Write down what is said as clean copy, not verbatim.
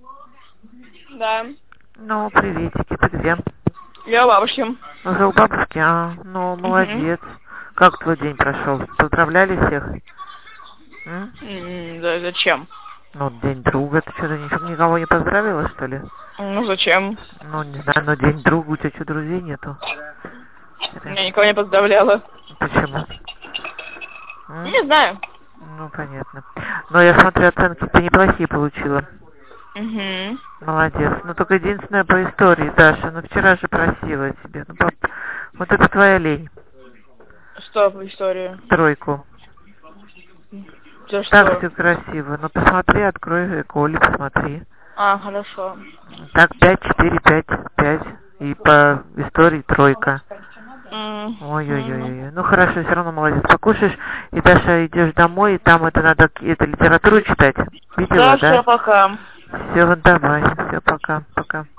Да. Ну, приветики, ты где? Я у бабушки. Уже у бабушки? Ну, молодец. Как твой день прошел? Поздравляли всех? Да, зачем? Ну, день друга. Ты что-то никого не поздравила, что ли? Ну, зачем? Ну, не знаю, но день друга, у тебя что, друзей нету? Я никого не поздравляла. Почему? Не знаю. Ну, понятно. Но я смотрю, оценки ты неплохие получила. Молодец. Ну, только единственное по истории, Даша. Ну, вчера же просила тебе. Ну, вот это твоя лень. Что по истории? 3. За что? Так все красиво. Ну, посмотри, открой Коли, посмотри. Хорошо. Так, 5, 4, 5, 5. И по истории 3. Ой-ой-ой. Ну, хорошо, все равно молодец. Покушаешь, и, Даша, идешь домой, и там это надо, это литературу читать. Видела, да? Все, пока. Все, давай. Все, пока. Пока.